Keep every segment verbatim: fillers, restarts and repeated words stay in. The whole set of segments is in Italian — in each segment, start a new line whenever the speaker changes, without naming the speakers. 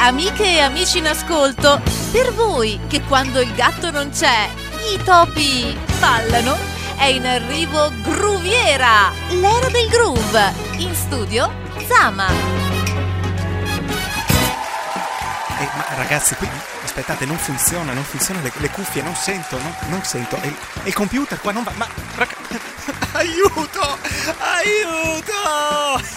amiche e amici in ascolto, per voi che quando il gatto non c'è, i topi ballano, è in arrivo Grooviera, l'era del groove. In studio Zama.
Eh, ma ragazzi, qui aspettate, non funziona, non funziona le, le cuffie, non sento, non, non sento. E il, e il computer qua non va. Ma raga, aiuto! Aiuto!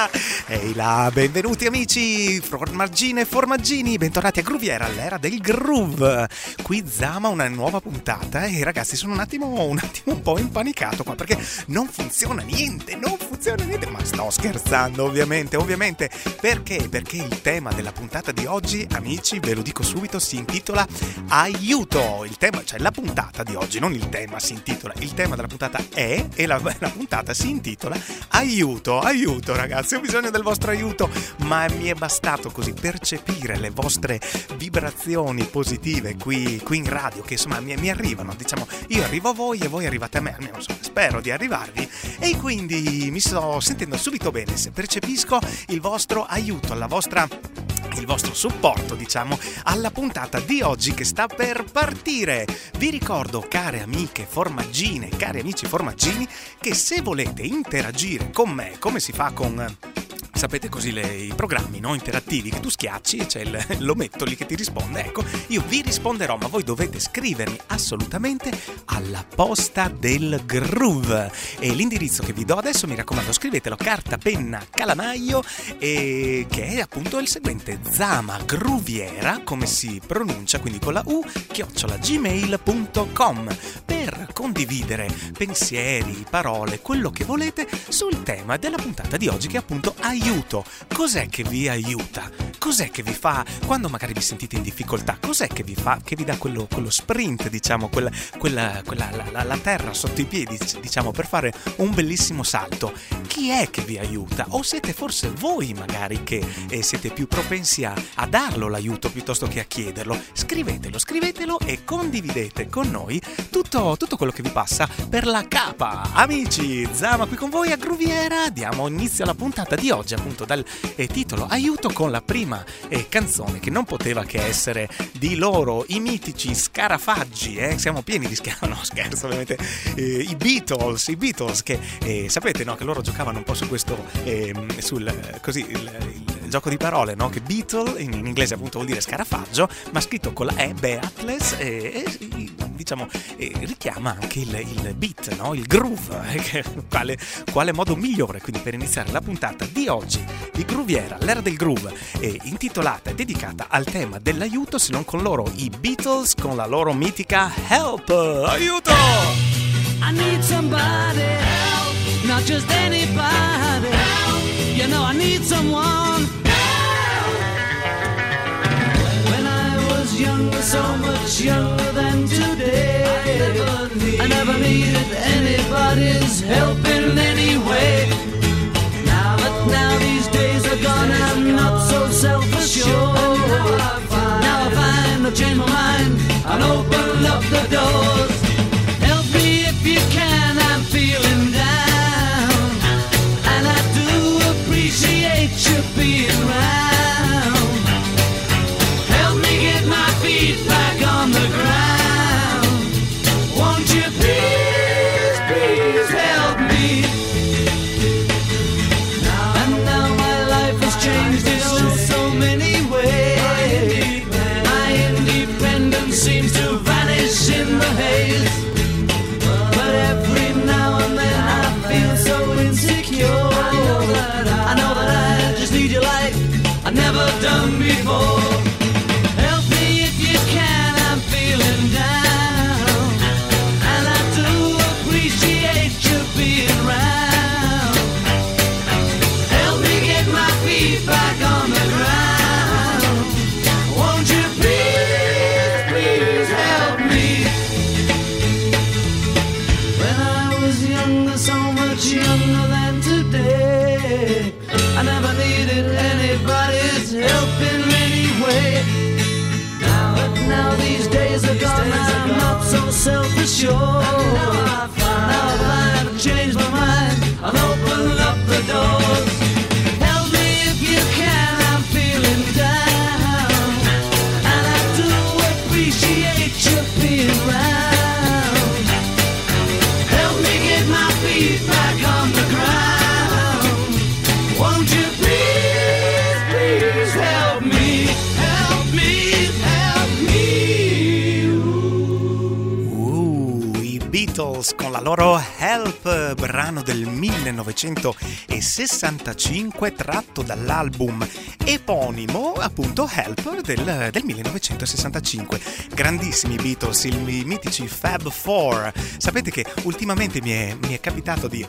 Ehi là, benvenuti amici, formaggine e formaggini, bentornati a Grooviera, l'era del groove. Qui Zama, una nuova puntata e ragazzi sono un attimo, un attimo un po' impanicato qua perché non funziona niente, non funziona niente, ma sto scherzando ovviamente, ovviamente, perché? Perché il tema della puntata di oggi, amici, ve lo dico subito, si intitola Aiuto. Il tema, cioè la puntata di oggi, non il tema, si intitola, il tema della puntata è e la, la puntata si intitola Aiuto, aiuto ragazzi, ho bisogno del vostro aiuto, ma mi è bastato così percepire le vostre vibrazioni positive qui, qui in radio, che insomma mi, mi arrivano, diciamo, io arrivo a voi e voi arrivate a me, almeno insomma, spero di arrivarvi, e quindi mi sto sentendo subito bene, se percepisco il vostro aiuto, la vostra il vostro supporto, diciamo, alla puntata di oggi che sta per partire. Vi ricordo, care amiche formaggine, cari amici formaggini, che se volete interagire con me, come si fa con... sapete così le, i programmi no interattivi che tu schiacci e c'è il, l'ometto lì che ti risponde, ecco, io vi risponderò, ma voi dovete scrivermi assolutamente alla posta del groove e l'indirizzo che vi do adesso, mi raccomando, scrivetelo carta, penna, calamaio, e che è appunto il seguente: Zama Grooviera, come si pronuncia, quindi con la U, chiocciola gmail punto com, per condividere pensieri, parole, quello che volete sul tema della puntata di oggi, che è appunto aiuto. Cos'è che vi aiuta? Cos'è che vi fa quando magari vi sentite in difficoltà? Cos'è che vi fa, che vi dà quello, quello sprint, diciamo, quella, quella, quella la, la, la terra sotto i piedi, diciamo, per fare un bellissimo salto? Chi è che vi aiuta? O siete forse voi magari che eh, siete più propensi a, a darlo l'aiuto piuttosto che a chiederlo? Scrivetelo, scrivetelo e condividete con noi tutto, tutto quello che vi passa per la capa. Amici, Zama qui con voi a Grooviera, diamo inizio alla puntata di oggi, appunto dal eh, titolo Aiuto, con la prima eh, canzone che non poteva che essere di loro, i mitici Scarafaggi, eh? Siamo pieni di scherzo, no scherzo ovviamente, eh, i Beatles, i Beatles che eh, sapete no che loro giocavano un po' su questo, eh, sul così il, il gioco di parole, no? Che Beatle in, in inglese appunto vuol dire scarafaggio, ma scritto con la E, Beatles, e, e diciamo e richiama anche il, il beat, no? Il groove, eh? quale, quale modo migliore quindi per iniziare la puntata di oggi di Grooviera, l'era del groove, eh, intitolata e dedicata al tema dell'aiuto, se non con loro i Beatles con la loro mitica Help, aiuto!
I need somebody help, not just anybody help. You know I need someone help. When I was younger, so much younger than today, I never, need, I never needed anybody's help in any way. Now, but now these days are gone, I'm not so self-assured. Now I find, now I find I've changed my mind and opened up the doors. Help me if you can, I'm feeling down, and I do appreciate you being around. Help me get my feet back on the ground. Won't you please, please help me? Now, and now my life has changed in oh so many ways. My independence seems to vanish in the haze. But every now and then I feel so insecure. I know that I, I know that I just need you like I've never done before. Help me if you can, I'm feeling down, and I do appreciate you being around. Help me get my feet back on the ground. Won't you please, please help me? When I was younger, so much younger than today, I never needed anybody's help in any way. Now, but now these days are gone, I'm not so self-assured. Now I find I've changed my mind and opened up the doors. Help me if you can, I'm feeling down.
Beatles con la loro Help, brano del millenovecentosessantacinque tratto dall'album eponimo, appunto Help del, del millenovecentosessantacinque. Grandissimi Beatles, i mitici Fab Four. Sapete che ultimamente mi è, mi è capitato di...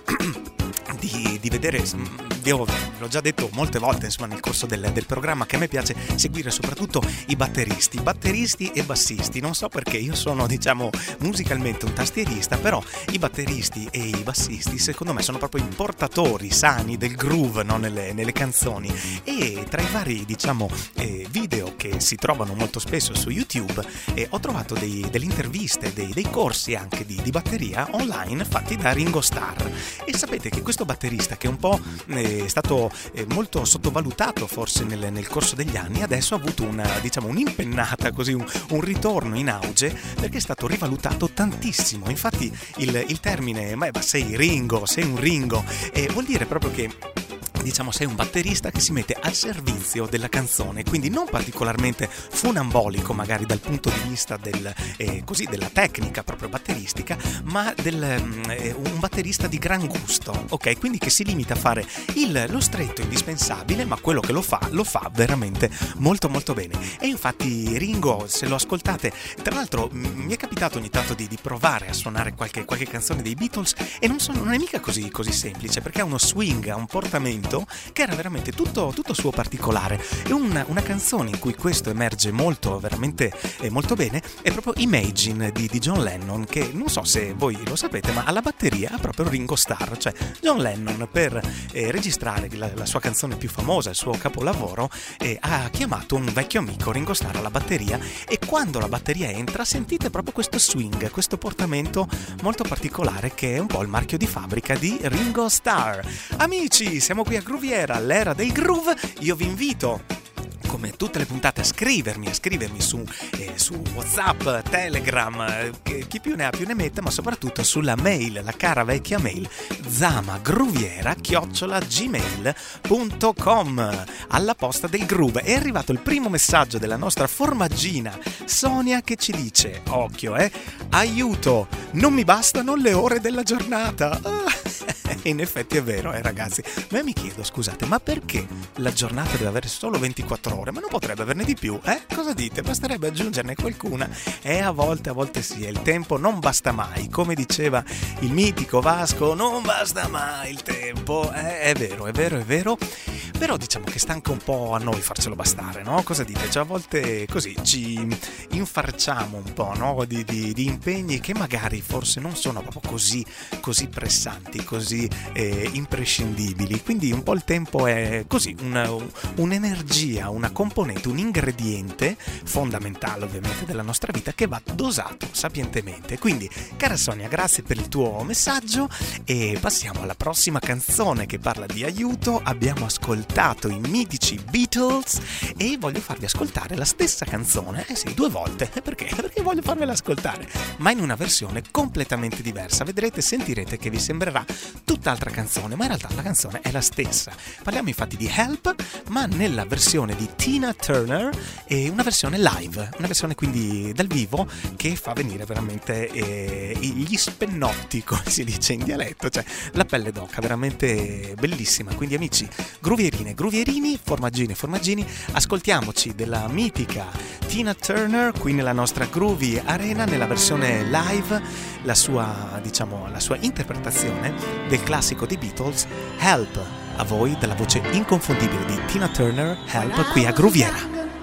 Di, di vedere, io l'ho già detto molte volte insomma nel corso del, del programma, che a me piace seguire soprattutto i batteristi, batteristi e bassisti. Non so perché, io sono diciamo musicalmente un tastierista, però i batteristi e i bassisti secondo me sono proprio i portatori sani del groove, no? nelle, nelle canzoni. E tra i vari diciamo eh, video che si trovano molto spesso su YouTube eh, ho trovato dei, delle interviste, dei, dei corsi anche di, di batteria online fatti da Ringo Starr. E sapete che questo batterista, che è un po' è stato eh, molto sottovalutato forse nel, nel corso degli anni, adesso ha avuto una diciamo un'impennata, così un, un ritorno in auge, perché è stato rivalutato tantissimo. Infatti il, il termine ma sei Ringo, sei un Ringo, eh, vuol dire proprio che diciamo sei un batterista che si mette al servizio della canzone, quindi non particolarmente funambolico magari dal punto di vista del, eh, così, della tecnica proprio batteristica, ma del, eh, un batterista di gran gusto, ok? Quindi che si limita a fare il, lo stretto indispensabile, ma quello che lo fa, lo fa veramente molto molto bene. E infatti Ringo, se lo ascoltate, tra l'altro mi è capitato ogni tanto di, di provare a suonare qualche, qualche canzone dei Beatles, e non, sono, non è mica così, così semplice, perché ha uno swing, ha un portamento che era veramente tutto, tutto suo particolare. E una, una canzone in cui questo emerge molto, veramente eh, molto bene, è proprio Imagine di, di John Lennon, che non so se voi lo sapete, ma alla batteria ha proprio Ringo Starr. Cioè John Lennon, per eh, registrare la, la sua canzone più famosa, il suo capolavoro, eh, ha chiamato un vecchio amico, Ringo Starr, alla batteria, e quando la batteria entra sentite proprio questo swing, questo portamento molto particolare, che è un po' il marchio di fabbrica di Ringo Starr. Amici, siamo qui a Grooviera, l'era del groove. Io vi invito, come tutte le puntate, a scrivermi, a scrivermi su, eh, su WhatsApp, Telegram, eh, chi più ne ha più ne metta, ma soprattutto sulla mail, la cara vecchia mail zamagruviera chiocciola gmail punto com, alla posta del groove. È arrivato il primo messaggio della nostra formaggina Sonia, che ci dice: occhio, eh, aiuto, non mi bastano le ore della giornata. Ah. In effetti è vero, eh ragazzi. Ma mi chiedo, scusate, ma perché la giornata deve avere solo ventiquattro ore? Ma non potrebbe averne di più, eh? Cosa dite? Basterebbe aggiungerne qualcuna. E a volte, a volte sì, il tempo non basta mai. Come diceva il mitico Vasco, non basta mai il tempo. Eh, è vero, è vero, è vero. Però diciamo che sta anche un po' a noi farcelo bastare, no? Cosa dite? Cioè a volte così ci infarciamo un po', no? Di, di, di impegni che magari forse non sono proprio così, così pressanti, così eh, imprescindibili. Quindi un po' il tempo è così, una, un'energia, una componente, un ingrediente fondamentale ovviamente della nostra vita, che va dosato sapientemente. Quindi, cara Sonia, grazie per il tuo messaggio, e passiamo alla prossima canzone che parla di aiuto. Abbiamo ascoltato i mitici Beatles e voglio farvi ascoltare la stessa canzone, eh sì, due volte. Perché? Perché voglio farvela ascoltare, ma in una versione completamente diversa. Vedrete, sentirete che vi sembrerà tutt'altra canzone, ma in realtà la canzone è la stessa. Parliamo infatti di Help, ma nella versione di Tina Turner, e una versione live, una versione quindi dal vivo, che fa venire veramente eh, gli spennotti, come si dice in dialetto, cioè la pelle d'oca, veramente bellissima. Quindi amici, groovierine, groovierini, formaggini, formaggini, ascoltiamoci della mitica Tina Turner qui nella nostra Groovy Arena, nella versione live, la sua, diciamo, la sua interpretazione del classico dei Beatles, Help. A voi dalla voce inconfondibile di Tina Turner, Help, qui a Grooviera.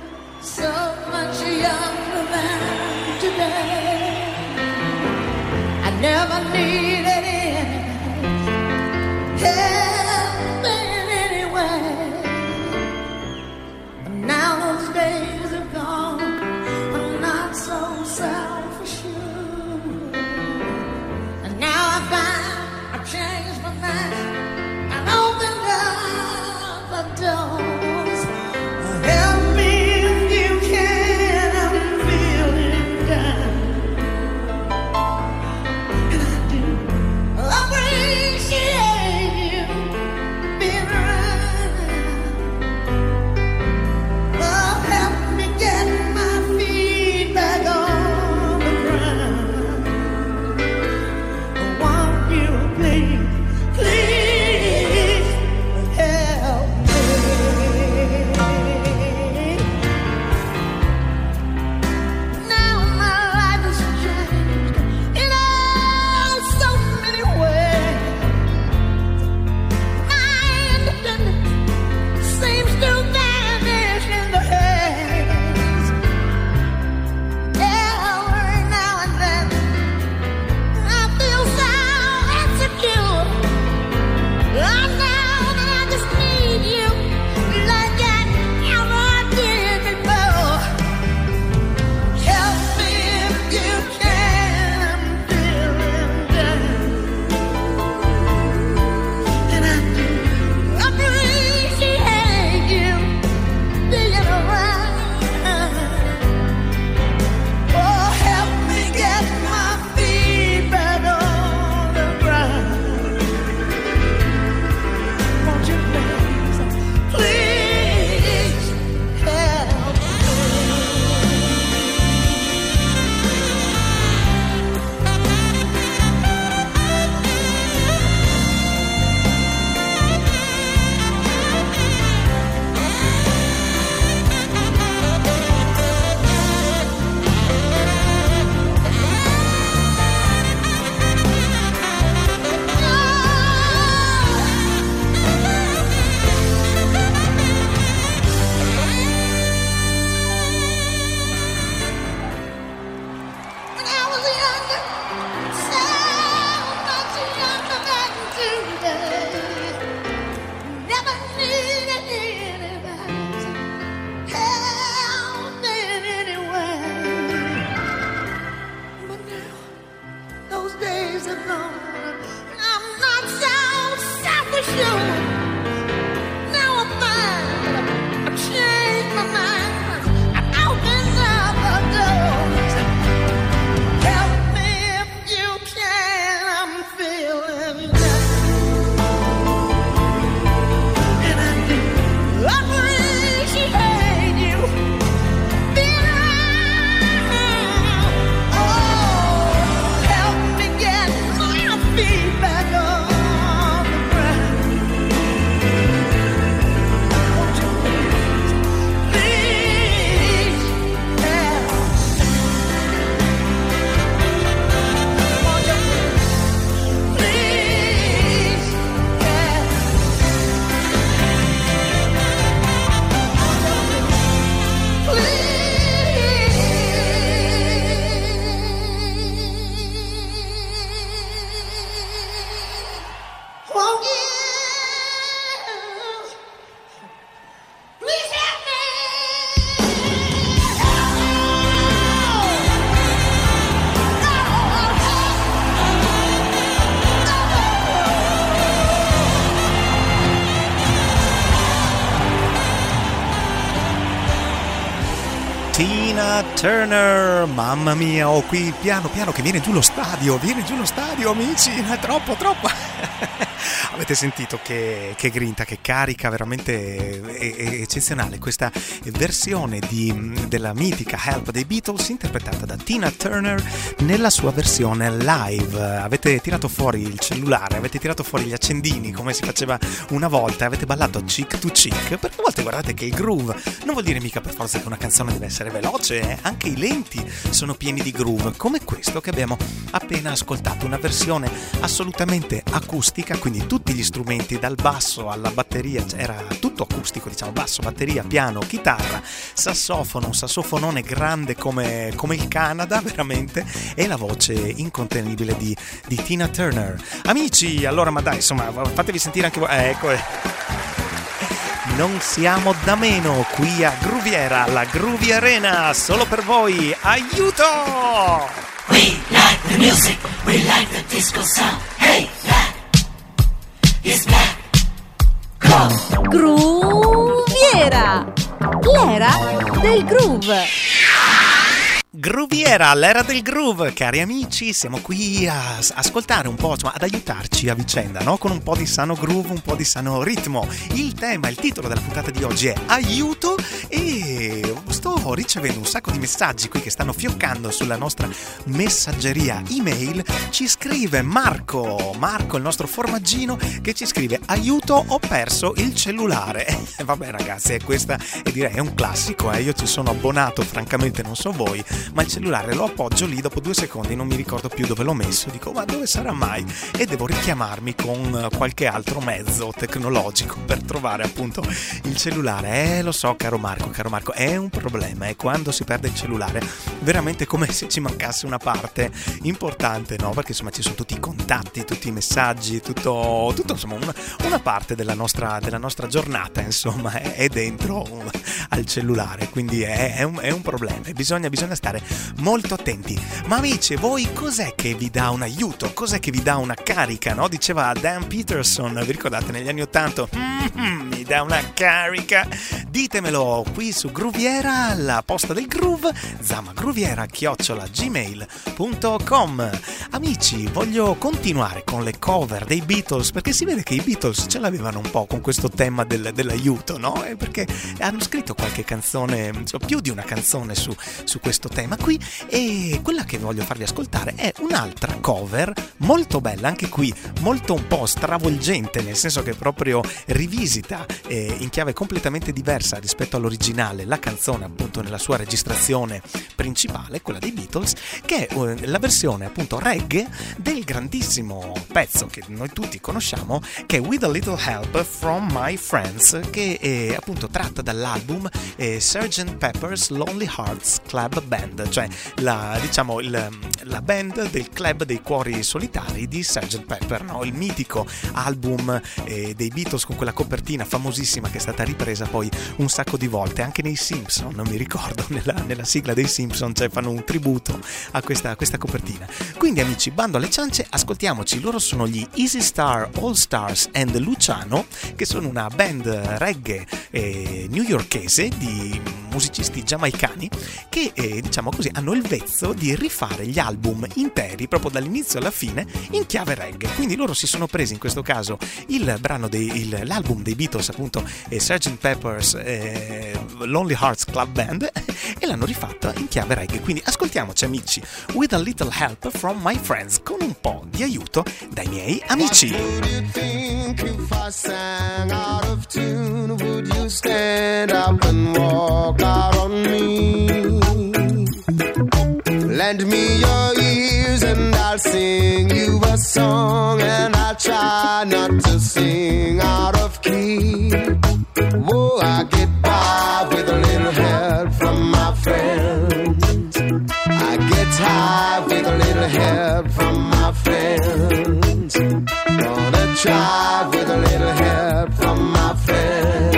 So much younger than today, I never needed any help in any way. But now those days are gone, I'm not so self-assured. And now I find I've changed my mind and opened up the doors. Help me if you can, I'm feeling down. And I do
Tina Turner, mamma mia, ho qui piano piano che viene giù lo stadio, viene giù lo stadio, amici, è troppo, troppo. Avete sentito che, che grinta, che carica, veramente è, è eccezionale questa versione di, della mitica Help dei Beatles interpretata da Tina Turner nella sua versione live. Avete tirato fuori il cellulare, avete tirato fuori gli accendini come si faceva una volta, avete ballato cheek to cheek, perché a volte guardate che il groove non vuol dire mica per forza che una canzone deve essere veloce, eh? Anche i lenti sono pieni di groove, come questo che abbiamo appena ascoltato, una versione assolutamente acustica, quindi tutti gli strumenti dal basso alla batteria, era tutto acustico, diciamo, basso, batteria, piano, chitarra, sassofono, un sassofonone grande come, come il Canada veramente, e la voce incontenibile di, di Tina Turner. Amici, allora, ma dai, insomma, fatevi sentire anche voi, eh, ecco, eh. Non siamo da meno qui a Gruviera, la Groovy Arena, solo per voi, aiuto!
We like the music, we like the disco sound. Hey, black is black. Go.
Gruviera, l'era del groove.
Gruviera, l'era del groove, cari amici, siamo qui a ascoltare un po', insomma, ad aiutarci a vicenda, no? Con un po' di sano groove, un po' di sano ritmo. Il tema, il titolo della puntata di oggi è Aiuto, e sto ricevendo un sacco di messaggi qui che stanno fioccando sulla nostra messaggeria email. Ci scrive Marco, Marco, il nostro formaggino, che ci scrive: aiuto, ho perso il cellulare. E vabbè ragazzi, questa è, direi, è un classico, eh? Io ci sono abbonato, francamente non so voi, ma il cellulare lo appoggio lì, dopo due secondi non mi ricordo più dove l'ho messo, dico ma dove sarà mai, e devo richiamarmi con qualche altro mezzo tecnologico per trovare appunto il cellulare. Eh lo so, caro Marco, caro Marco, è un problema, è quando si perde il cellulare veramente come se ci mancasse una parte importante, no? Perché insomma ci sono tutti i contatti, tutti i messaggi, tutto, tutto insomma una, una parte della nostra, della nostra giornata insomma è, è dentro al cellulare, quindi è, è, un, è un problema, bisogna, bisogna stare molto attenti. Ma amici, voi cos'è che vi dà un aiuto? Cos'è che vi dà una carica, no? Diceva Dan Peterson, vi ricordate, negli anni ottanta, mm-hmm, mi dà una carica? Ditemelo qui su Gruviera, la posta del groove, zamagruviera chiocciola gmail punto com. Amici, voglio continuare con le cover dei Beatles, perché si vede che i Beatles ce l'avevano un po' con questo tema del, dell'aiuto, no? E perché hanno scritto qualche canzone, insomma, più di una canzone su, su questo tema qui, e quella che voglio farvi ascoltare è un'altra cover molto bella, anche qui molto un po' stravolgente, nel senso che proprio rivisita eh, in chiave completamente diversa diversa rispetto all'originale la canzone appunto nella sua registrazione principale, quella dei Beatles, che è uh, la versione appunto reggae del grandissimo pezzo che noi tutti conosciamo, che è With a Little Help from My Friends, che è appunto tratta dall'album eh, sergeant Pepper's Lonely Hearts Club Band, cioè la, diciamo il, la band del club dei cuori solitari di sergeant Pepper, no? Il mitico album eh, dei Beatles con quella copertina famosissima che è stata ripresa poi un sacco di volte anche nei Simpson, non mi ricordo, nella, nella sigla dei Simpson, cioè fanno un tributo a questa, a questa copertina. Quindi amici, bando alle ciance, ascoltiamoci, loro sono gli Easy Star All Stars and Luciano, che sono una band reggae eh, newyorkese di musicisti giamaicani che eh, diciamo così hanno il vezzo di rifare gli album interi proprio dall'inizio alla fine in chiave reggae. Quindi loro si sono presi in questo caso il brano dei, il, l'album dei Beatles appunto eh, sergeant Pepper's eh, Lonely Hearts Club Band e l'hanno rifatta in chiave reggae. Quindi ascoltiamoci amici, With a Little Help from My Friends, con un po' di aiuto dai miei amici.
What would you think if I sang out of tune? Would you stand up and walk out on me? Lend me your ears and I'll sing you a song, and I'll try not to sing out of key. Whoa, I get by with a little help from my friends. I get high with a little help from my friends. Gonna try with a little help from my friends.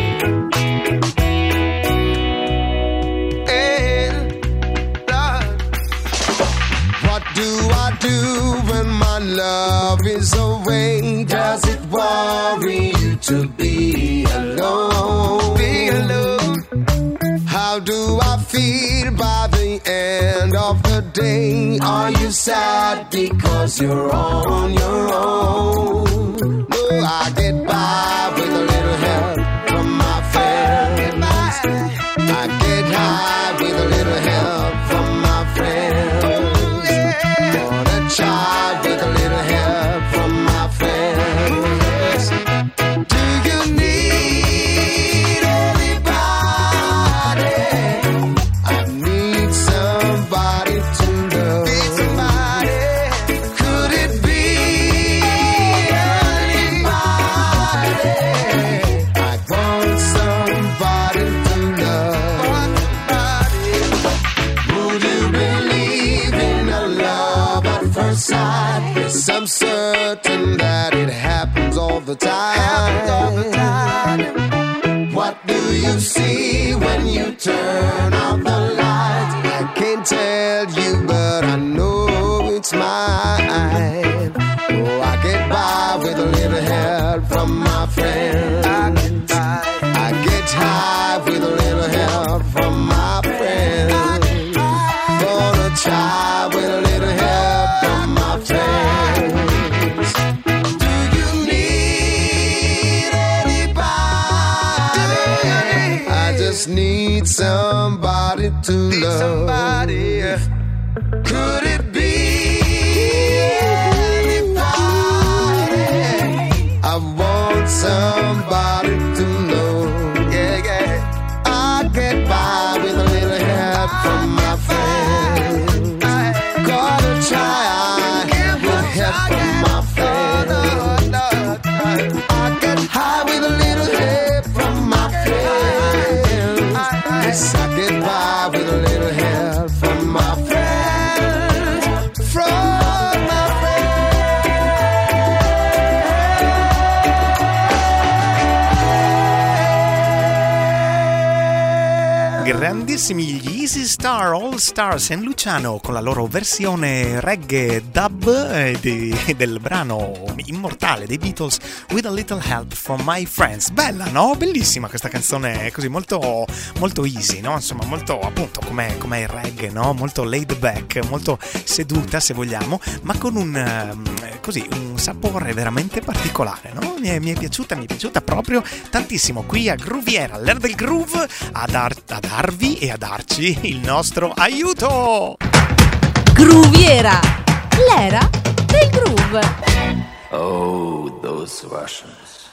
Do I do when my love is away? Does it worry you to be alone? Be alone. How do I feel by the end of the day? Are you sad because you're on your own? No, I get by with a little help from my friends. I get high with a little help from my friends. Try with a little help from my friends. Do you need anybody? I need somebody to love. Need somebody. Could it be anybody? I want somebody to love. Would you believe in a love at first sight? Yes, I'm certain that it happens all the time. Happens all the time. What do you see when you turn out the light? I can't tell you, but I know it's mine. Oh, I get by with a little help from my friends. I get by. I get high with a little help from my friends. Gonna try with a little help from my friends. Do you need anybody? I just need somebody to need love. Somebody. Could it be anybody? I want somebody to know. Yeah, yeah. I get by with a little help from my friends. Gotta try with help from my friends. I get high with a little help from my friends. Yes, I get by with a little help from my friends. From my friends.
Grandissimi gli Easy Star All Stars and Luciano con la loro versione reggae dub eh, di, del brano immortale dei Beatles With a Little Help from My Friends. Bella, no? Bellissima questa canzone, così molto, molto easy, no? Insomma, molto appunto come il reggae, no? Molto laid back, molto seduta se vogliamo, ma con un eh, così un sapore veramente particolare, no? Mi è, mi è piaciuta, mi è piaciuta proprio tantissimo qui a Grooviera, l'era del groove, a, dar, a darvi e a darci il nostro aiuto.
Grooviera, l'era del groove.
Oh, those Russians.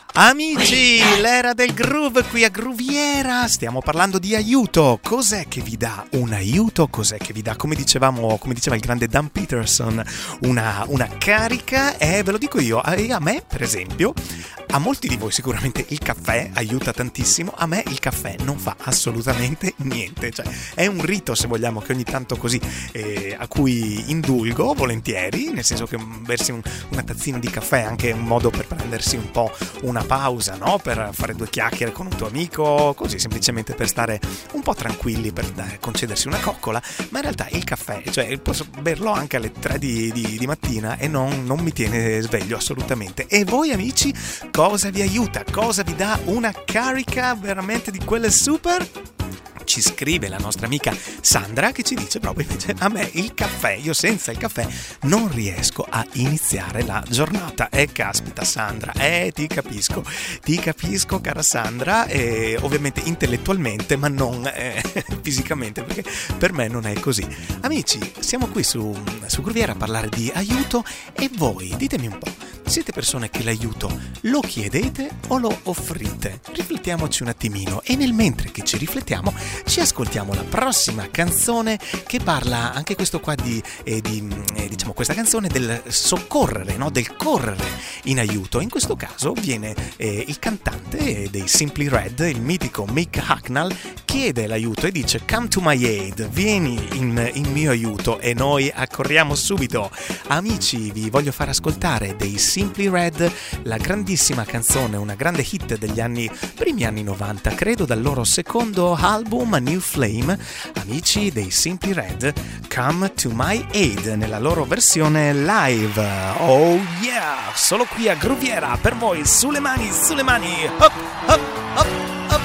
Amici, l'era del groove qui a Grooviera, stiamo parlando di aiuto. Cos'è che vi dà un aiuto? Cos'è che vi dà, come dicevamo, come diceva il grande Dan Peterson, una, una carica? E ve lo dico io, a, a me per esempio, a molti di voi sicuramente il caffè aiuta tantissimo, a me il caffè non fa assolutamente niente, cioè è un rito, se vogliamo, che ogni tanto così eh, a cui indulgo volentieri, nel senso che bersi un, una tazzina di caffè è anche un modo per prendersi un po' una pausa, no? Per fare due chiacchiere con un tuo amico, così semplicemente per stare un po' tranquilli, per eh, concedersi una coccola. Ma in realtà il caffè, cioè posso berlo anche alle tre di, di, di mattina e non, non mi tiene sveglio assolutamente. E voi amici, cosa vi aiuta? Cosa vi dà una carica veramente di quelle super? Ci scrive la nostra amica Sandra, che ci dice proprio invece: a me il caffè, io senza il caffè non riesco a iniziare la giornata. E eh, caspita Sandra, eh ti capisco, ti capisco cara Sandra, eh, ovviamente intellettualmente ma non eh, fisicamente, perché per me non è così. Amici, siamo qui su, su Grooviera a parlare di aiuto, e voi ditemi un po', siete persone che l'aiuto lo chiedete o lo offrite? Riflettiamoci un attimino, e nel mentre che ci riflettiamo ci ascoltiamo la prossima canzone, che parla anche questo qua di, eh, di eh, diciamo questa canzone del soccorrere, no? Del correre in aiuto. In questo caso viene eh, il cantante dei Simply Red, il mitico Mick Hucknall, chiede l'aiuto e dice: come to my aid, vieni in, in mio aiuto, e noi accorriamo subito. Amici, vi voglio far ascoltare dei Simply Red la grandissima canzone, una grande hit degli anni primi anni novanta, credo, dal loro secondo album A New Flame. Amici dei Simply Red, Come to My Aid nella loro versione live. Oh yeah, solo qui a Grooviera per voi, sulle mani, sulle mani, hop, hop, hop, hop.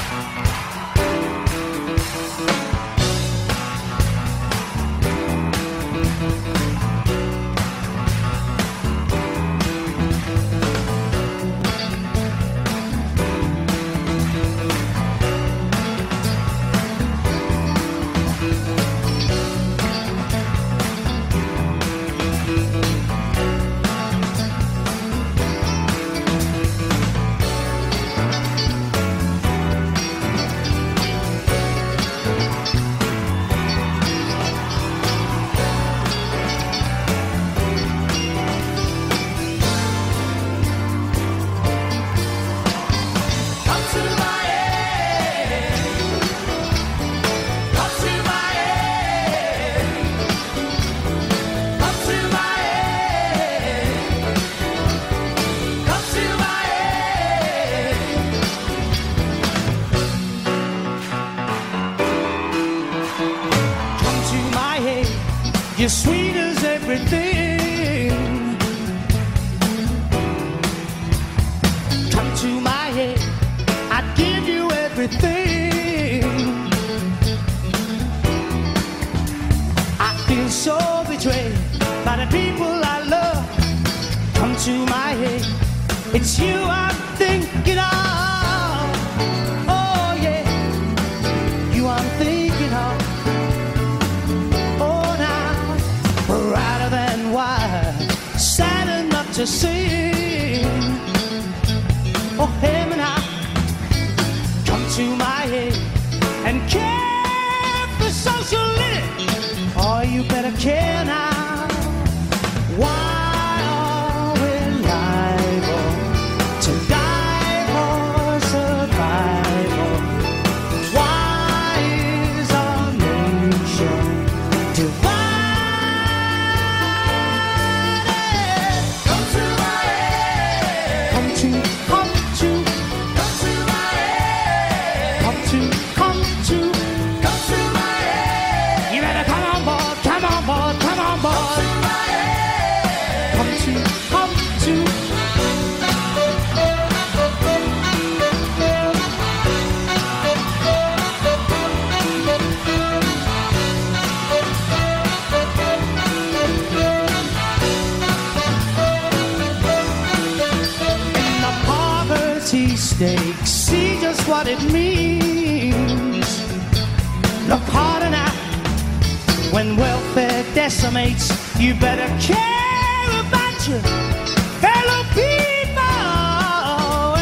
You're sweet as everything. Come to my head, I'd give you everything. I feel so betrayed by the people I love. Come to my head, it's you I'm thinking of. Oh yeah, you I'm thinking of. Brighter than wine, sad enough to sing. Oh, him and I, come to my head and care for social living. Oh, you better care now. Why are we liable to die for survival? Why is our nation divided? See just what it means. Look harder now. When welfare decimates, you better care about your fellow people.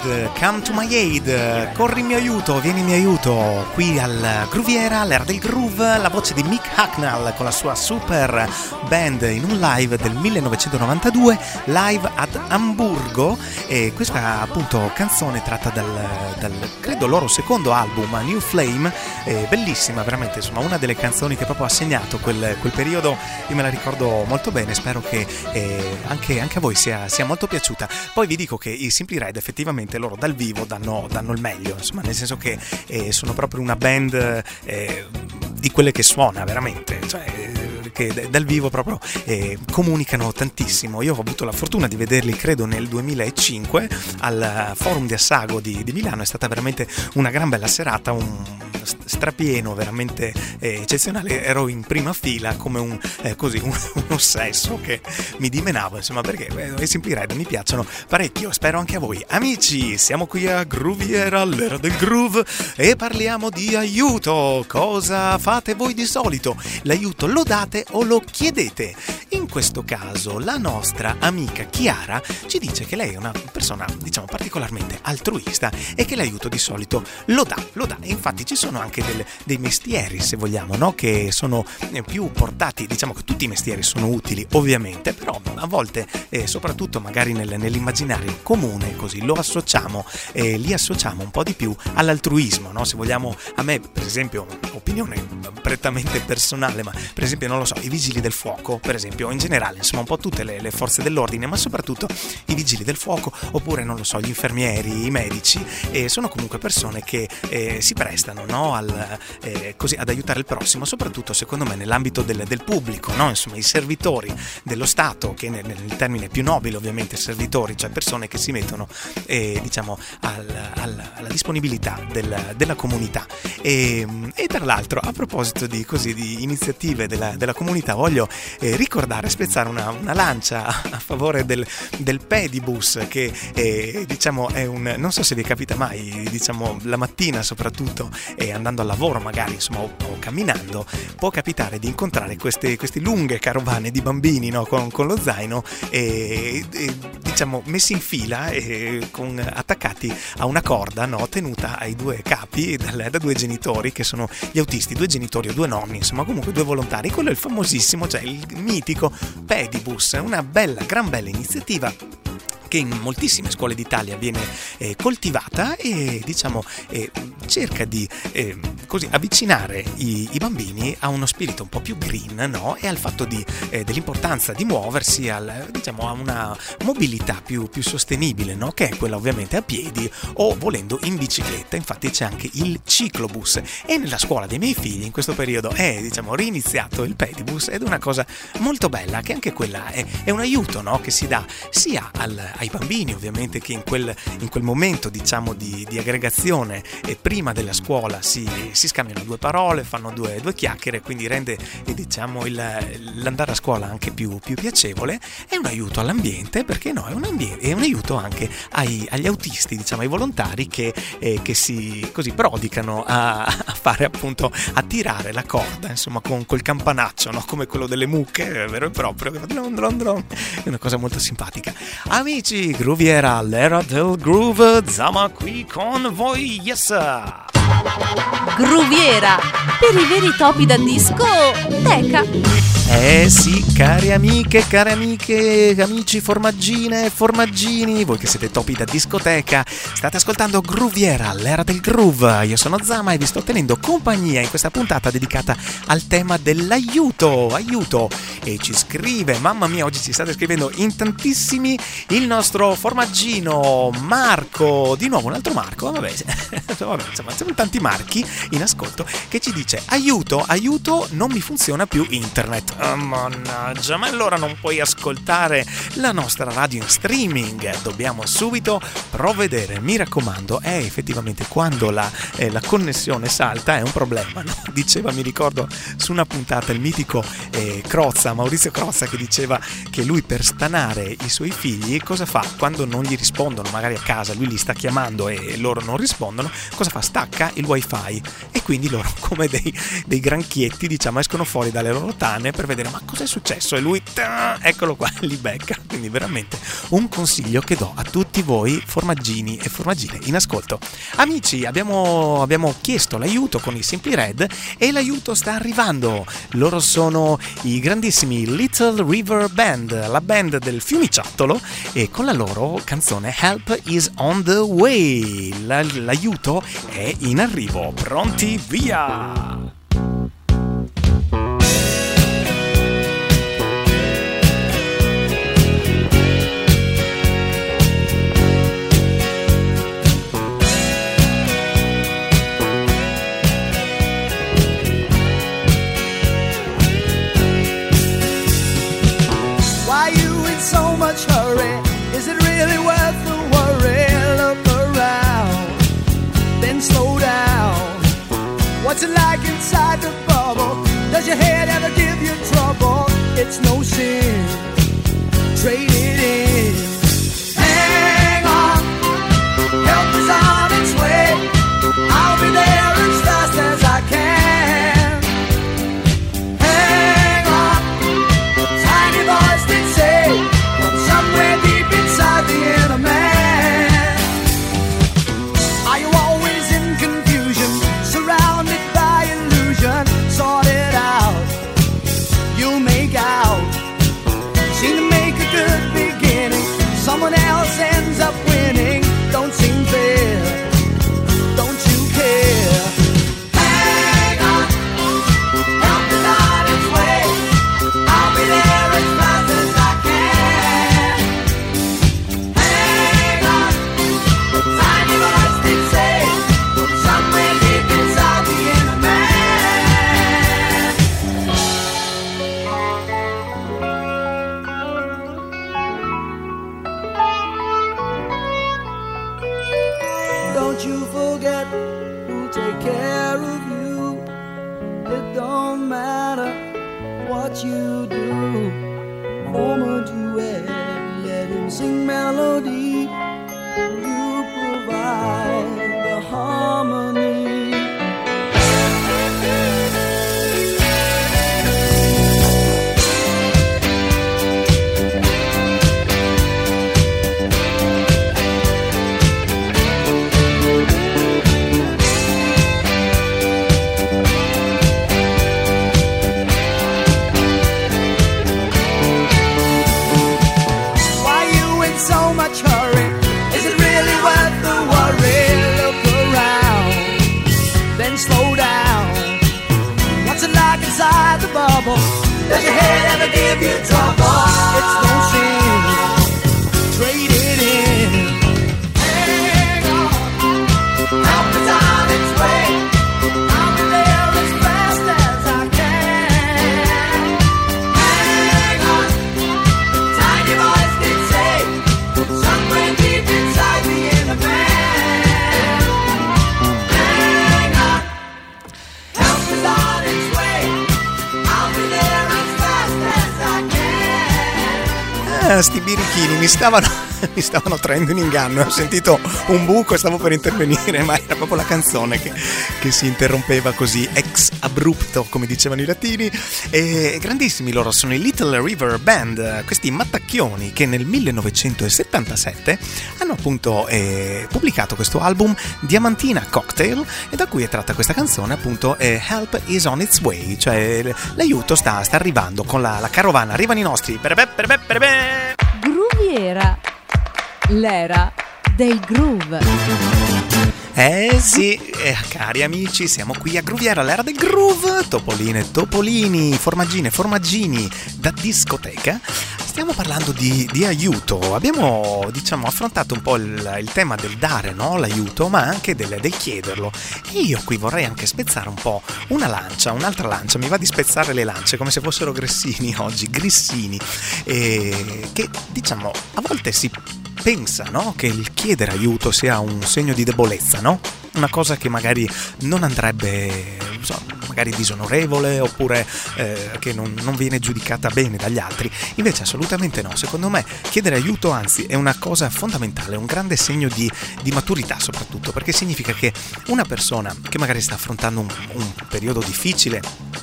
aid, come to my aid, corri in mio aiuto, vieni in mio aiuto. Qui al Grooviera, l'era del groove, la voce di Mick Hucknall con la sua super band in un live del millenovecentonovantadue, live ad Amburgo. E questa appunto canzone tratta dal, dal credo loro secondo album, A New Flame, eh, bellissima veramente, insomma una delle canzoni che proprio ha segnato quel, quel periodo. Io me la ricordo molto bene, spero che eh, anche, anche a voi sia, sia molto piaciuta. Poi vi dico che i Simply Red effettivamente loro dal vivo danno, danno il meglio, insomma, nel senso che eh, sono proprio una band eh, di quelle che suona veramente, cioè che dal vivo proprio eh, comunicano tantissimo. Io ho avuto la fortuna di vederli credo nel duemilacinque al Forum di Assago di, di Milano. È stata veramente una gran bella serata, un strapieno veramente eh, eccezionale. Ero in prima fila come un eh, così un, un ossesso che mi dimenavo, insomma, perché eh, i Simply Red mi piacciono parecchio, spero anche a voi. Amici, siamo qui a Grooviera, l'era del groove, e parliamo di aiuto. Cosa fate voi di solito? L'aiuto lo date o lo chiedete? In questo caso la nostra amica Chiara ci dice che lei è una persona, diciamo, particolarmente altruista e che l'aiuto di solito lo dà, lo dà. Infatti ci sono anche del, dei mestieri, se vogliamo, no? Che sono più portati, diciamo che tutti i mestieri sono utili ovviamente, però a volte eh, soprattutto magari nel, nell'immaginario comune così lo associamo, eh, li associamo un po' di più all'altruismo, no? Se vogliamo, a me per esempio, opinione prettamente personale, ma per esempio non lo so, i vigili del fuoco, per esempio, in generale, insomma, un po' tutte le, le forze dell'ordine, ma soprattutto i vigili del fuoco, oppure non lo so, gli infermieri, i medici, eh, sono comunque persone che eh, si prestano, no, al, eh, così, ad aiutare il prossimo, soprattutto secondo me nell'ambito del, del pubblico, no? Insomma, i servitori dello Stato, che nel, nel termine più nobile ovviamente servitori, cioè persone che si mettono eh, diciamo al, al, alla disponibilità del, della comunità. E, e tra l'altro, a proposito di così di iniziative della, della comunità, voglio eh, ricordare, spezzare una, una lancia a, a favore del, del pedibus, che eh, diciamo è un, non so se vi capita mai, diciamo la mattina soprattutto, eh, andando al lavoro magari, insomma, o, o camminando, può capitare di incontrare queste, queste lunghe carovane di bambini, no, con, con lo zaino e, e diciamo messi in fila e con, attaccati a una corda, no, tenuta ai due capi da, da due genitori che sono gli autisti, due genitori o due nonni, insomma comunque due volontari. Quello è il famosissimo, cioè il mitico pedibus, una bella, gran bella iniziativa che in moltissime scuole d'Italia viene eh, coltivata e diciamo eh, cerca di eh, così avvicinare i, i bambini a uno spirito un po' più green, no? E al fatto di, eh, dell'importanza di muoversi, al, diciamo a una mobilità più, più sostenibile, no? Che è quella ovviamente a piedi o volendo in bicicletta. Infatti c'è anche il ciclobus e nella scuola dei miei figli in questo periodo è diciamo riniziato il pedibus ed è una cosa molto bella, che anche quella è, è un aiuto, no? Che si dà sia al ai bambini ovviamente, che in quel, in quel momento diciamo di, di aggregazione e prima della scuola si, si scambiano due parole, fanno due, due chiacchiere, quindi rende eh, diciamo il, l'andare a scuola anche più, più piacevole. È un aiuto all'ambiente, perché no, è un, ambiente, è un aiuto anche ai, agli autisti, diciamo ai volontari che, eh, che si così prodicano a, a fare appunto, a tirare la corda, insomma con col campanaccio, no? Come quello delle mucche, vero e proprio, dron, dron, dron. È una cosa molto simpatica. Amici, Grooviera, l'era del groove, Zama qui con voi, yes!
Grooviera, per i veri topi da discoteca.
Eh sì, cari amiche, cari amiche, amici formaggine e formaggini, voi che siete topi da discoteca, state ascoltando Grooviera, l'era del groove. Io sono Zama e vi sto tenendo compagnia in questa puntata dedicata al tema dell'aiuto, aiuto. E ci scrive, mamma mia, oggi ci state scrivendo in tantissimi, il nostro formaggino Marco, di nuovo un altro Marco, vabbè, vabbè insomma, sono tanti Marchi in ascolto, che ci dice: aiuto, aiuto, non mi funziona più internet. Oh, mannaggia, ma allora non puoi ascoltare la nostra radio in streaming, dobbiamo subito provvedere, mi raccomando. Eh, effettivamente quando la, eh, la connessione salta è un problema, no? Diceva, mi ricordo, su una puntata il mitico eh, Crozza Maurizio Crozza, che diceva che lui per stanare i suoi figli cosa fa? Quando non gli rispondono, magari a casa lui li sta chiamando e loro non rispondono, cosa fa? Stacca il wifi e quindi loro come dei, dei granchietti, diciamo, escono fuori dalle loro tane per vedere ma cosa è successo, e lui ta, eccolo qua, li becca. Quindi veramente un consiglio che do a tutti voi formaggini e formaggine in ascolto. Amici, abbiamo, abbiamo chiesto l'aiuto con i Simply Red e l'aiuto sta arrivando. Loro sono i grandissimi Little River Band, la band del Fiumiciattolo, e con la loro canzone Help is on the way. La, l'aiuto è in arrivo. Pronti? Via!
So much hurry, is it really worth the worry? Look around, then slow down. What's it like inside the bubble? Does your head ever give you trouble? It's no sin, trade it in. Hang on, help is on its way. I'll be there as fast as I can. Hang on, tiny voice did say, somewhere deep inside the inner man. Are you always in confusion, surrounded by illusion? Sort it out, you'll make out. Seem to make a good beginning, someone else ends up winning. Don't seem fair, don't you care? Hang on, help is on its way. I'll be there as fast as I can. Tiny voice did say, somewhere deep inside the inner man. Don't you forget who'll take care of you. It don't matter what you do. Form a duet, let him sing melody. You provide the harmony. Why you in so much hurry? Is it really worth the worry? Look around, then slow down. What's it like inside the bubble? Does your head ever give you trouble? It's no sin, trade it in. Hang on, help is on its way. I'll be there as fast as I can. Hang on, tiny voice did say, somewhere deep inside the inner man. Hang on, help is on its way. I'll be there as fast as I can.
Ah, sti birichini mi stavano, mi stavano traendo in inganno. Ho sentito un buco e stavo per intervenire, ma era proprio la canzone che, che si interrompeva così ex abrupto, come dicevano i latini. E grandissimi loro sono i Little River Band, questi mattacchioni che nel millenovecentosettantasette hanno appunto eh, pubblicato questo album Diamantina Cocktail, e da cui è tratta questa canzone, appunto eh, Help is on its way, cioè l'aiuto sta, sta arrivando con la, la carovana, arrivano i nostri. Perebe, perebe, perebe.
Grooviera, l'era del groove.
Eh sì, eh, cari amici, siamo qui a Grooviera, l'era del groove. Topoline e topolini, formaggine e formaggini da discoteca. Stiamo parlando di, di aiuto. Abbiamo, diciamo, affrontato un po' il, il tema del dare, no? L'aiuto, ma anche del, del chiederlo. E io qui vorrei anche spezzare un po' una lancia, un'altra lancia. Mi va di spezzare le lance come se fossero grissini oggi, grissini. E che, diciamo, a volte si pensa, no? Che il chiedere aiuto sia un segno di debolezza, no? Una cosa che magari non andrebbe, non so, magari disonorevole oppure eh, che non, non viene giudicata bene dagli altri. Invece assolutamente no, secondo me chiedere aiuto anzi è una cosa fondamentale, un grande segno di, di maturità soprattutto, perché significa che una persona che magari sta affrontando un, un periodo difficile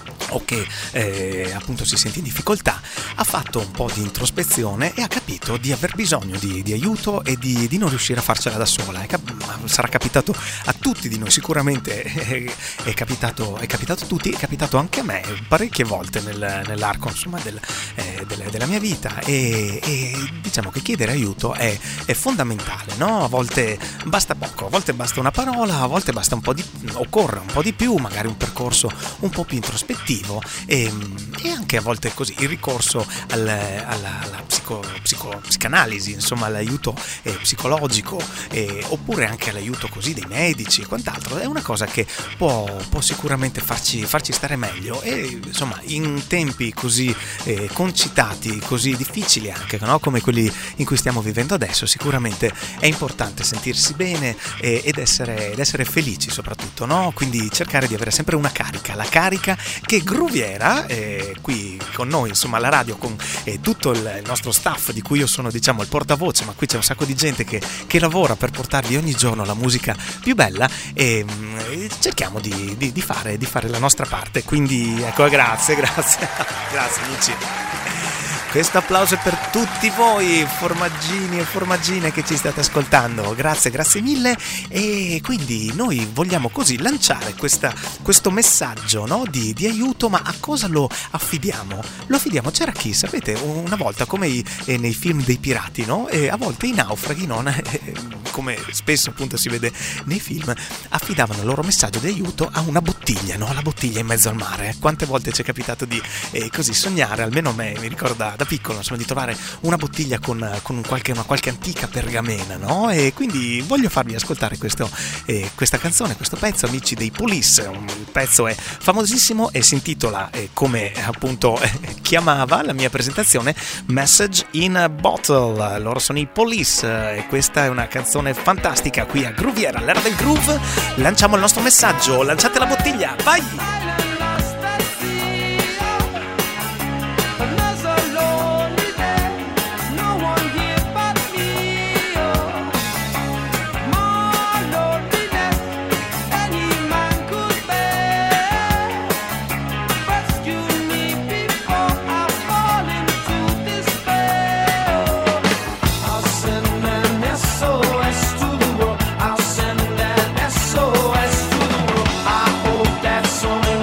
o che eh, appunto si sente in difficoltà, ha fatto un po' di introspezione e ha capito di aver bisogno di, di aiuto e di, di non riuscire a farcela da sola. È cap- sarà capitato a tutti di noi sicuramente, è, è, capitato, è capitato a tutti, è capitato anche a me parecchie volte nel, nell'arco insomma del, eh, delle, della mia vita e, e diciamo che chiedere aiuto è, è fondamentale, no? A volte basta poco, a volte basta una parola, a volte basta un po' di, occorre un po' di più, magari un percorso un po' più introspettivo. E, e anche a volte così il ricorso al, alla, alla psico, psico, psicanalisi, insomma all'aiuto eh, psicologico eh, oppure anche all'aiuto così dei medici e quant'altro è una cosa che può, può sicuramente farci, farci stare meglio e insomma in tempi così eh, concitati, così difficili anche, no? Come quelli in cui stiamo vivendo adesso, sicuramente è importante sentirsi bene eh, ed, essere, ed essere felici soprattutto, no? Quindi cercare di avere sempre una carica, la carica che Grooviera, eh, qui con noi insomma alla radio con eh, tutto il nostro staff di cui io sono diciamo il portavoce, ma qui c'è un sacco di gente che, che lavora per portarvi ogni giorno la musica più bella e mh, cerchiamo di, di, di, fare, di fare la nostra parte, quindi ecco, grazie, grazie, grazie amici. Questo applauso è per tutti voi formaggini e formaggine che ci state ascoltando, grazie, grazie mille. E quindi noi vogliamo così lanciare questa, questo messaggio, no? di, di aiuto, ma a cosa lo affidiamo? Lo affidiamo, c'era chi, sapete, una volta come i, eh, nei film dei pirati, no? E a volte i naufraghi, no? eh, come spesso appunto si vede nei film, affidavano il loro messaggio di aiuto a una bottiglia, no? La bottiglia in mezzo al mare. Quante volte ci è capitato di eh, così sognare, almeno a me mi ricorda da piccolo, insomma, di trovare una bottiglia con, con qualche, una qualche antica pergamena, no? E quindi voglio farvi ascoltare questo, eh, questa canzone, questo pezzo, amici dei Police. Il pezzo è famosissimo e si intitola, eh, come appunto eh, chiamava la mia presentazione, Message in a Bottle. Loro sono i Police eh, e questa è una canzone fantastica qui a Grooviera, l'era del groove. Lanciamo il nostro messaggio, lanciate la bottiglia, vai!
So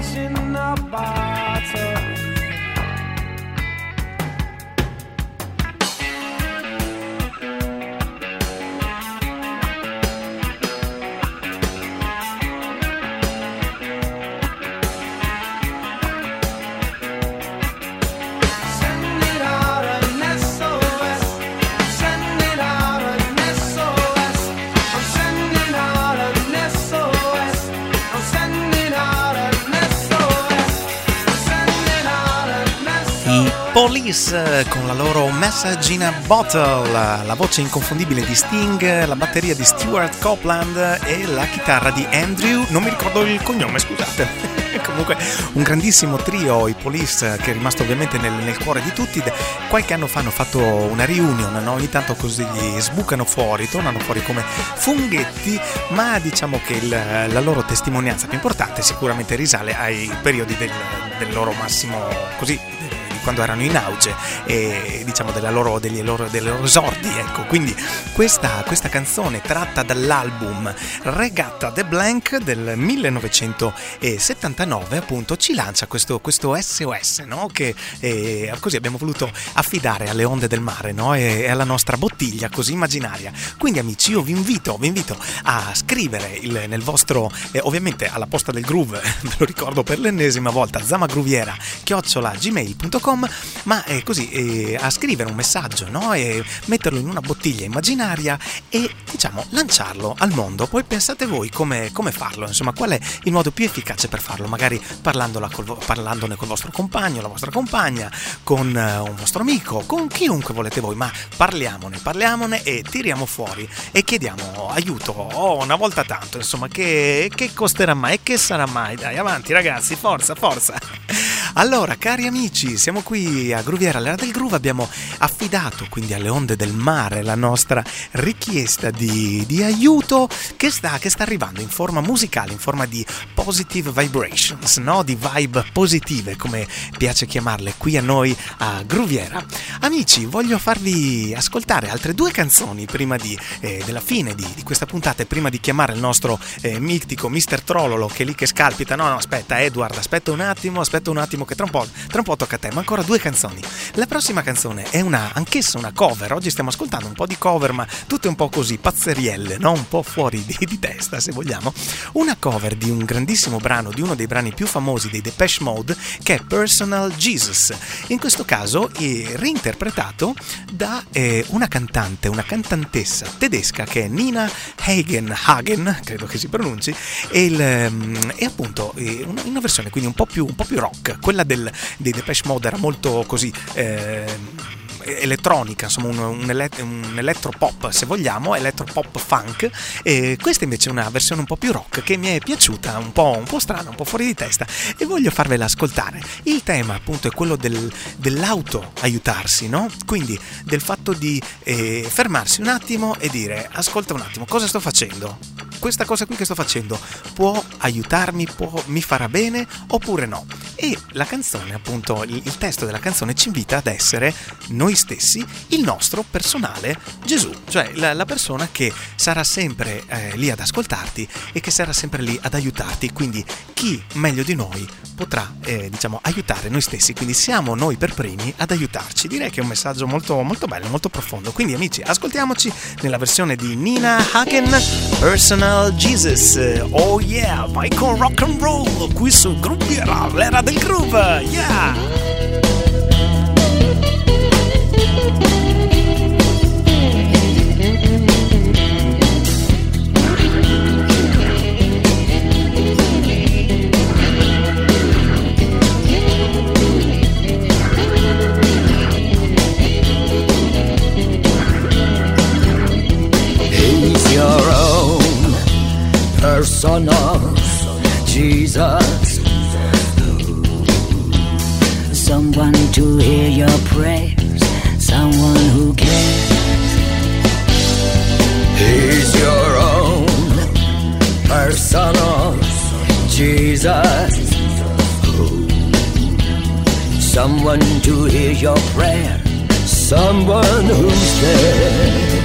message in a bottle.
Police con la loro Message in a Bottle, la voce inconfondibile di Sting, la batteria di Stuart Copeland e la chitarra di Andrew, non mi ricordo il cognome, scusate. Comunque un grandissimo trio, i Police, che è rimasto ovviamente nel, nel cuore di tutti. Qualche anno fa hanno fatto una reunion, no? Ogni tanto così gli sbucano fuori, tornano fuori come funghetti, ma diciamo che il, la loro testimonianza più importante sicuramente risale ai periodi del, del loro massimo, così, quando erano in auge, e diciamo della loro, degli loro, dei loro esordi, ecco. Quindi questa, questa canzone tratta dall'album Regatta the Blank del millenovecentosettantanove appunto ci lancia questo, questo S O S, no? Che eh, così abbiamo voluto affidare alle onde del mare, no? E, e alla nostra bottiglia così immaginaria. Quindi amici, io vi invito, vi invito a scrivere il, nel vostro, eh, ovviamente alla posta del groove, ve lo ricordo per l'ennesima volta, zamagruviera chiocciola gmail punto com, ma eh, così eh, a scrivere un messaggio, no? E metterlo in una bottiglia immaginaria e diciamo lanciarlo al mondo. Poi pensate voi come, come farlo, insomma, qual è il modo più efficace per farlo, magari parlandola col, parlandone col vostro compagno, la vostra compagna, con uh, un vostro amico, con chiunque volete voi, ma parliamone, parliamone e tiriamo fuori e chiediamo aiuto, oh, una volta tanto, insomma, che, che costerà mai, che sarà mai, dai, avanti ragazzi, forza, forza. Allora, cari amici, siamo qui a Gruviera, all'era del groove, abbiamo affidato quindi alle onde del mare la nostra richiesta di, di aiuto che sta, che sta arrivando in forma musicale, in forma di positive vibrations, no? Di vibe positive, come piace chiamarle qui a noi a Gruviera. Amici, voglio farvi ascoltare altre due canzoni prima di, eh, della fine di, di questa puntata e prima di chiamare il nostro eh, mitico mister Trololo, che è lì che scalpita. No, no, aspetta Edward, aspetta un attimo, aspetta un attimo che tra un po', tra un po' tocca a te, ma ancora due canzoni. La prossima canzone è una, anch'essa una cover. Oggi stiamo ascoltando un po' di cover, ma tutte un po' così pazzerielle, no? Un po' fuori di, di testa, se vogliamo. Una cover di un grandissimo brano, di uno dei brani più famosi dei Depeche Mode, che è Personal Jesus. In questo caso è reinterpretato da eh, una cantante, una cantantessa tedesca che è Nina Hagen, Hagen, credo che si pronunci, e, il, e appunto è una, una versione quindi un po' più, un po' più rock. Quella del, dei Depeche Mode era molto così eh, elettronica, insomma un, un, elett- un elettropop, se vogliamo, elettropop funk, e questa invece è una versione un po' più rock che mi è piaciuta, un po', un po' strana, un po' fuori di testa, e voglio farvela ascoltare. Il tema appunto è quello del, dell'auto aiutarsi, no? Quindi del fatto di eh, fermarsi un attimo e dire: ascolta un attimo, cosa sto facendo? Questa cosa qui che sto facendo può aiutarmi, può, mi farà bene oppure no? E la canzone, appunto, il, il testo della canzone ci invita ad essere noi stessi, il nostro personale Gesù, cioè la, la persona che sarà sempre eh, lì ad ascoltarti e che sarà sempre lì ad aiutarti. Quindi chi meglio di noi potrà eh, diciamo aiutare noi stessi, quindi siamo noi per primi ad aiutarci. Direi che è un messaggio molto molto bello, molto profondo. Quindi amici, ascoltiamoci nella versione di Nina Hagen, Personal Jesus. Oh yeah, vai con rock and roll qui su Gruviera, l'era del groove, yeah!
Personal Jesus, someone to hear your prayers, someone who cares. He's your own personal Jesus, someone to hear your prayer, someone who's there.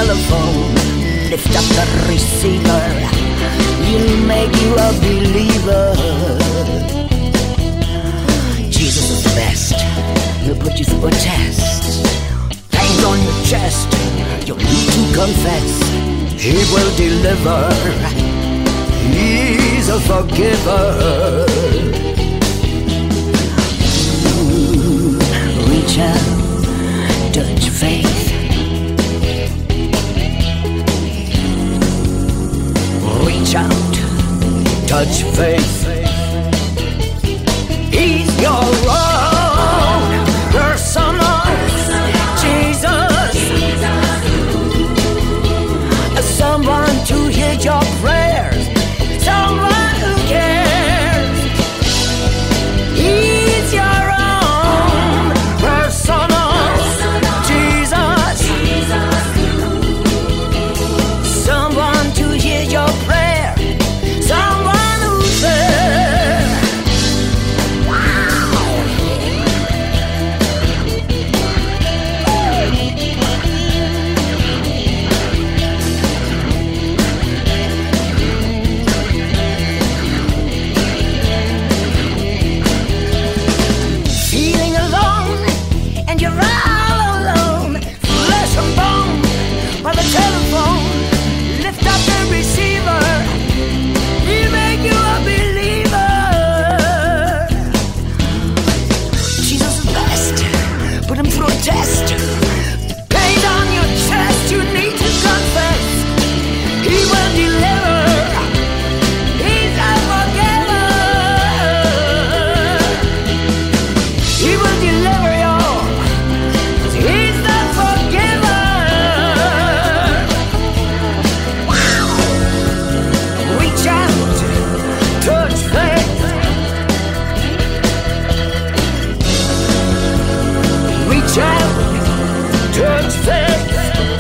telephone, lift up the receiver, he'll make you a believer. Jesus is the best, he'll put you through a test. Pain on your chest, you'll need to confess. He will deliver, he's a forgiver. Ooh, reach out, touch faith. Reach out, touch faith. He's your own personal Jesus. Someone to hear your prayers, someone who cares. He's your own personal Jesus. Someone to hear your prayer, someone who's there. Wow. Feeling alone, and you're all alone, flesh and bone, by the telephone, lift up the receiver, he'll make you a believer. Jesus is best, put him through a test. Pain on your chest, you need to confess. He will deliver, he's a forgiver. He will deliver you, 'cause he's the forgiver. Wow. Reach out, touch faith. Reach out, touch faith.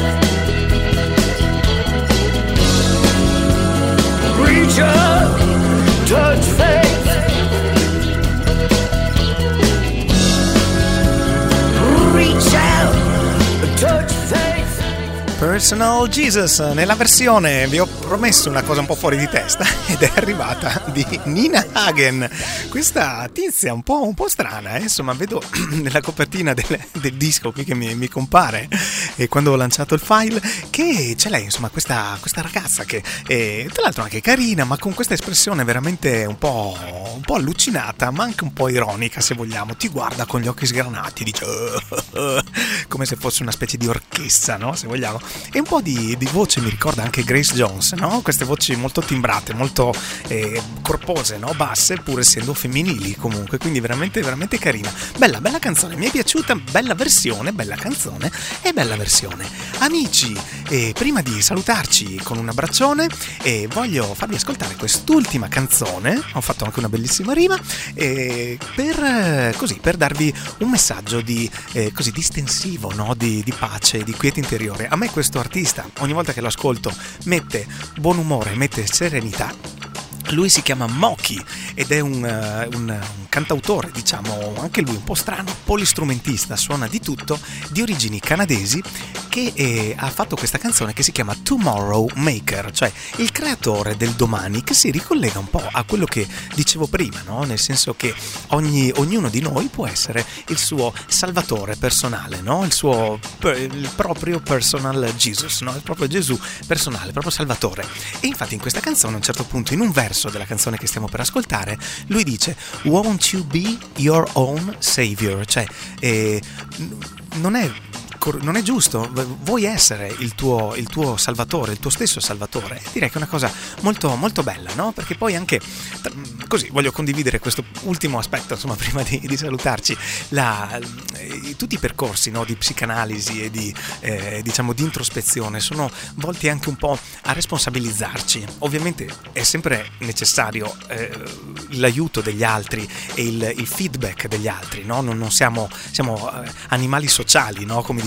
Reach out, touch faith. Reach out, touch faith.
Personal Jesus, nella versione, vi ho promesso una cosa un po' fuori di testa, ed è arrivata, di Nina Hagen. Questa tizia un po', un po' strana, eh? Insomma, vedo nella copertina del, del disco qui che mi, mi compare, e quando ho lanciato il file, che c'è lei, insomma, questa, questa ragazza che è tra l'altro anche carina, ma con questa espressione veramente un po', un po' allucinata, ma anche un po' ironica, se vogliamo. Ti guarda con gli occhi sgranati, dice come se fosse una specie di orchestra, no? Se vogliamo. E un po' di, di voce mi ricorda anche Grace Jones, no? Queste voci molto timbrate, molto eh, corpose, no? Basse, pur essendo femminili comunque, quindi veramente veramente carina. Bella, bella canzone, mi è piaciuta, bella versione, bella canzone e bella versione. Amici, eh, prima di salutarci con un abbraccione, eh, voglio farvi ascoltare quest'ultima canzone, ho fatto anche una bellissima rima, eh, per, eh, così, per darvi un messaggio di, eh, così, distensivo, no? Di, di pace, di quiete interiore. A me questo artista, ogni volta che lo ascolto, mette buon umore, mette serenità. Lui si chiama Moki ed è un, uh, un, un cantautore, diciamo, anche lui un po' strano, polistrumentista, suona di tutto, di origini canadesi, che eh, ha fatto questa canzone che si chiama Tomorrow Maker, cioè il creatore del domani, che si ricollega un po' a quello che dicevo prima, no? Nel senso che ogni, ognuno di noi può essere il suo salvatore personale, no? Il suo il proprio personal Jesus, no? Il proprio Gesù personale, il proprio salvatore. E infatti in questa canzone, a un certo punto, in un verso della canzone che stiamo per ascoltare, lui dice "Won't you be your own savior?", cioè eh, non è non è giusto, vuoi essere il tuo, il tuo salvatore, il tuo stesso salvatore. E direi che è una cosa molto molto bella, no? Perché poi anche così voglio condividere questo ultimo aspetto, insomma, prima di, di salutarci. La, eh, tutti i percorsi, no, di psicanalisi e di eh, diciamo di introspezione sono volti anche un po' a responsabilizzarci. Ovviamente è sempre necessario eh, l'aiuto degli altri e il, il feedback degli altri, no? Non, non siamo, siamo animali sociali, no? Come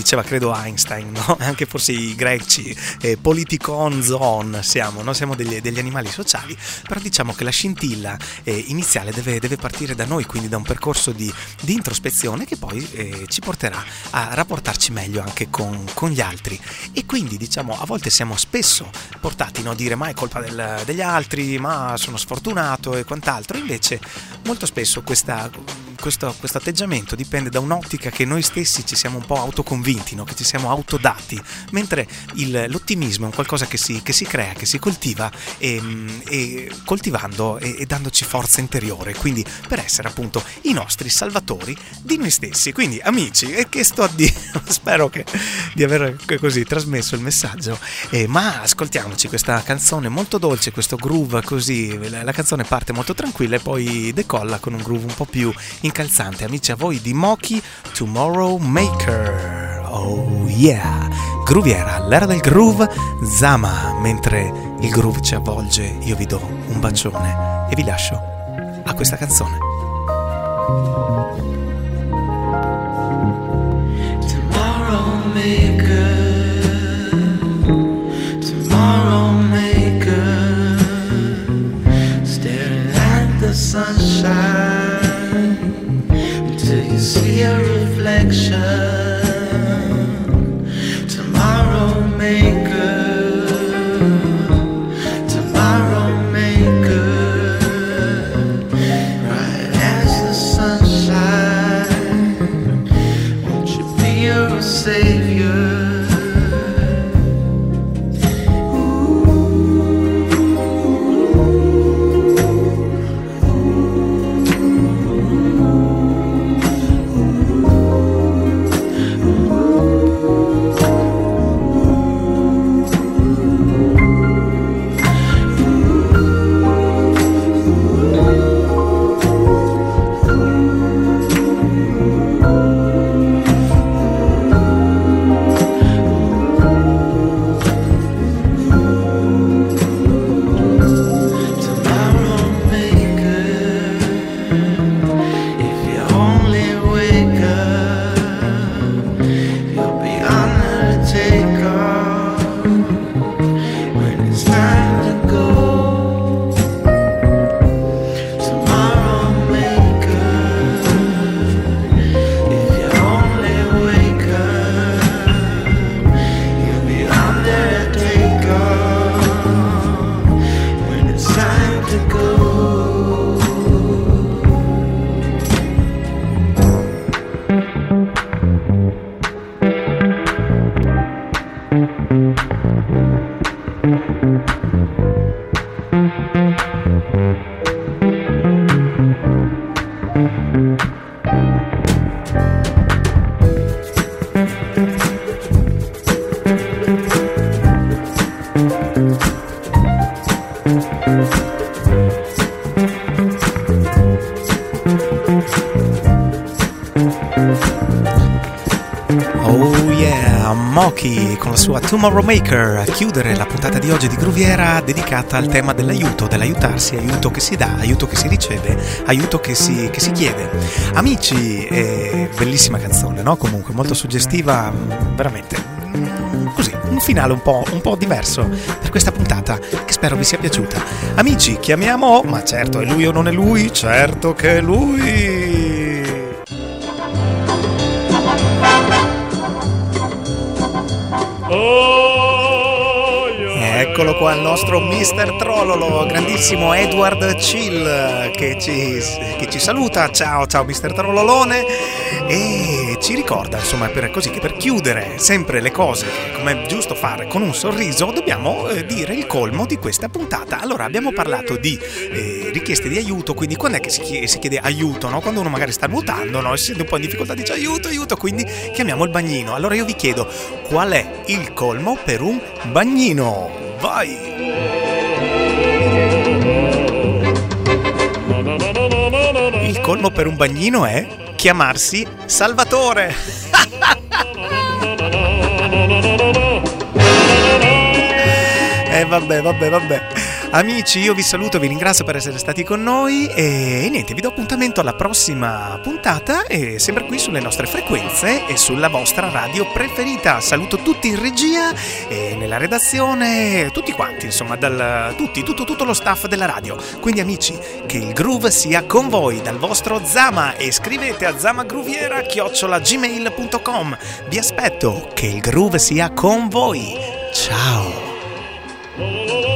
diceva credo Einstein, no? Anche forse i greci, eh, politikon zoon siamo, no? Siamo degli, degli animali sociali, però diciamo che la scintilla eh, iniziale deve, deve partire da noi, quindi da un percorso di, di introspezione che poi eh, ci porterà a rapportarci meglio anche con, con gli altri. E quindi diciamo a volte siamo spesso portati, no, a dire ma è colpa del, degli altri, ma sono sfortunato e quant'altro. Invece molto spesso questa, questo, questo atteggiamento dipende da un'ottica che noi stessi ci siamo un po' autoconvinti, no? Che ci siamo autodati, mentre il, l'ottimismo è un qualcosa che si, che si crea, che si coltiva e, e coltivando e, e dandoci forza interiore, quindi per essere appunto i nostri salvatori di noi stessi. Quindi amici, e che sto a dire, spero che, di aver così trasmesso il messaggio, eh, ma ascoltiamoci questa canzone molto dolce, questo groove così, la, la canzone parte molto tranquilla e poi decolla con un groove un po' più incalzante. Amici, a voi di Moki, Tomorrow Maker. Oh yeah, Grooviera, l'era del groove, Zama. Mentre il groove ci avvolge, io vi do un bacione e vi lascio a questa canzone.
Tomorrow maker, tomorrow maker, staring at the sunshine until you see a reflection. Tomorrow maker, tomorrow maker, right as the sunshine, won't you be your savior?
Con la sua Tomorrow Maker a chiudere la puntata di oggi di Grooviera dedicata al tema dell'aiuto, dell'aiutarsi, aiuto che si dà, aiuto che si riceve, aiuto che si, che si chiede. Amici, eh, bellissima canzone, no? Comunque molto suggestiva, veramente così, un finale un po', un po' diverso per questa puntata che spero vi sia piaciuta. Amici, chiamiamo, ma certo è lui o non è lui? Certo che è lui! Eccolo qua il nostro mister Trololo, grandissimo Edward Chill che ci, che ci saluta. Ciao ciao mister Trololone, e ci ricorda insomma per, così che per chiudere sempre le cose come è giusto fare con un sorriso dobbiamo eh, dire il colmo di questa puntata. Allora abbiamo parlato di eh, richieste di aiuto, quindi quando è che si chiede, si chiede aiuto, no? Quando uno magari sta nuotando, no? E si sente un po' in difficoltà, dice aiuto aiuto, quindi chiamiamo il bagnino. Allora io vi chiedo qual è il colmo per un bagnino. Vai! Il colmo per un bagnino è chiamarsi Salvatore. Eh vabbè, vabbè, vabbè. Amici, io vi saluto, vi ringrazio per essere stati con noi e niente, vi do appuntamento alla prossima puntata e sempre qui sulle nostre frequenze e sulla vostra radio preferita. Saluto tutti in regia e nella redazione, tutti quanti, insomma, dal, tutti, tutto, tutto lo staff della radio. Quindi amici, che il groove sia con voi dal vostro Zama e scrivete a zamagruviera chiocciola gmail punto com. Vi aspetto, che il groove sia con voi. Ciao.